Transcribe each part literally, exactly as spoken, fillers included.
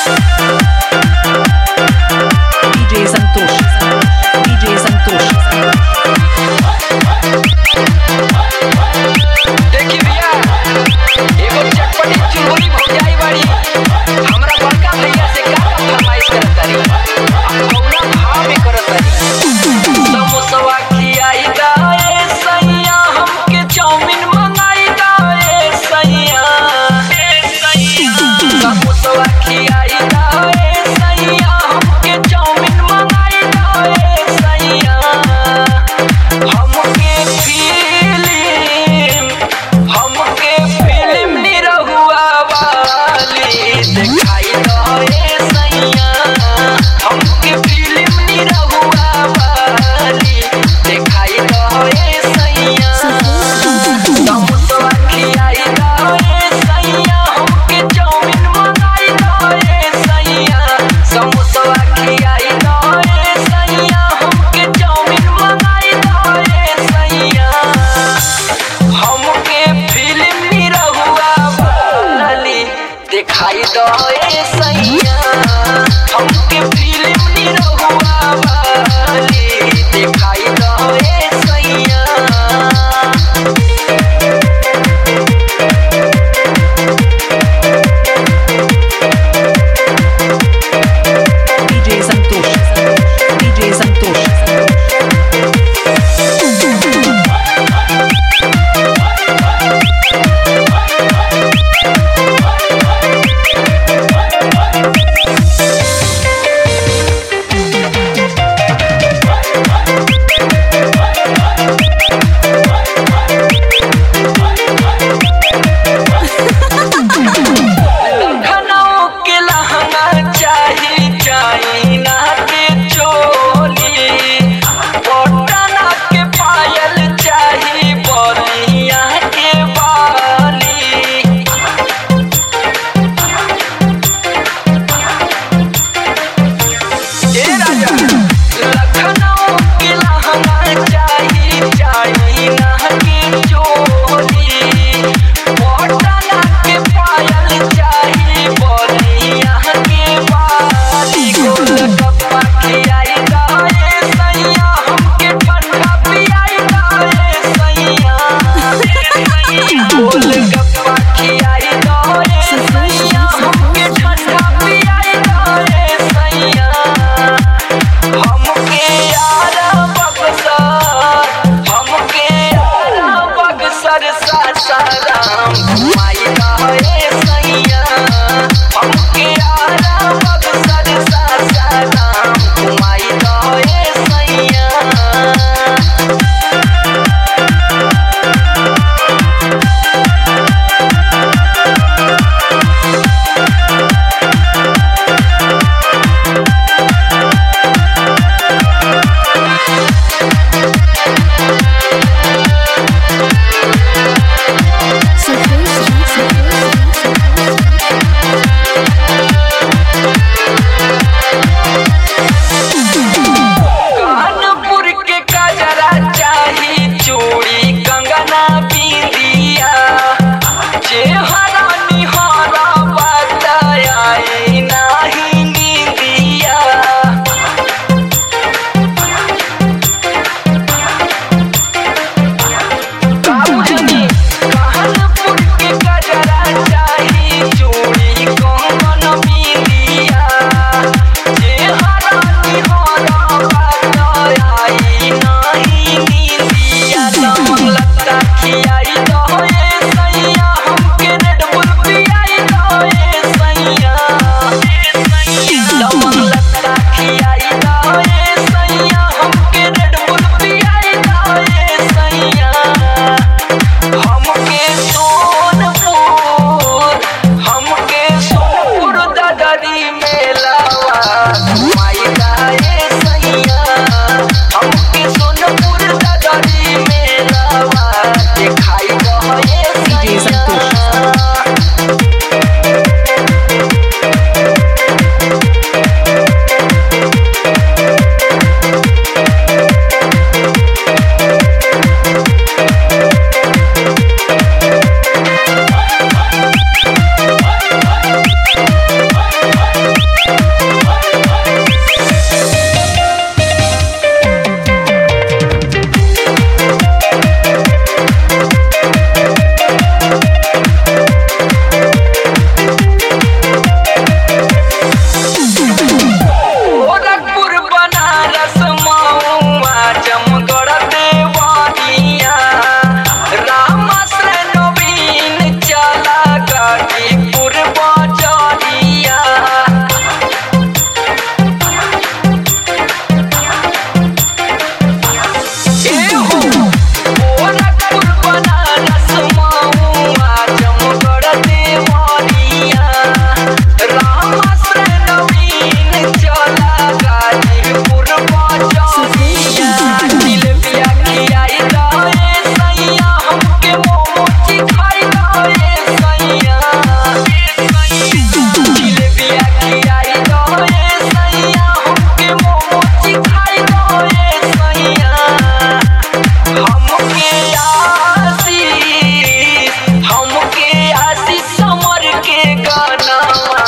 DJ Santosh DJ Santosh देखी भैया एगो चटपटी चुनमुनी भौजाई बाड़ी हमरा बड़का भैया से का फरमाइश करत तारी अब कौना भाव में करत तारी समोसवा खियाई दाए सैया हमके चाउमीन मंगाई दाए सैया समोसवा खियाई दाए सैया हमके चाउमीन मंगाई दाए सैया हमके फिल्म हमके फिल्म निरहुआ वाली दिखाई दे सैया हमके फिल्म निरहुआ वाली दिखाई दे सैया समोसवा खियाई दे सैया हमके चाउमीन मंगाई दे सैया समोसवा खियाई दे सैया हमके चाउमीन मंगाई दे सैया हमके फिल्म निरहुआ वाली दिखाई दे सैया हमके फिल्म निरहुआ वाली दिखाई दे सैया डीजे संतोष डीजे संतोष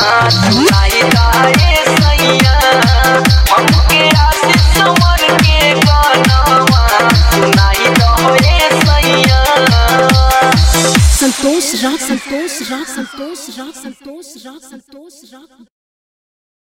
सुनाई दाए सैया हमके आशीष समर के गानावा सुनाई दाए सैया। संतोष राग संतोष राग संतोष राग संतोष राग संतोष राग